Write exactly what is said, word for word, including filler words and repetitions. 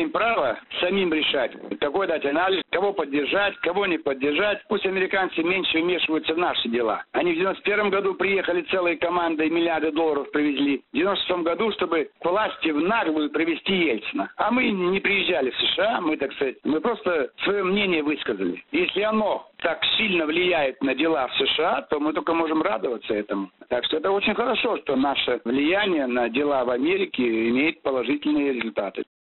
имеем право самим решать, какой дать анализ, кого поддержать, кого не поддержать. Пусть американцы меньше вмешиваются в наши дела. Они в девяносто первом году приехали целой командой, миллиарды долларов привезли. В девяносто шестом году, чтобы к власти в наглую привести Ельцина. А мы не приезжали в США, мы, так сказать, мы просто свое мнение высказали. Если оно так сильно влияет на дела в США, то мы только можем радоваться этому. Так что это очень хорошо, что наше влияние на дела в Америке имеет положительные результаты.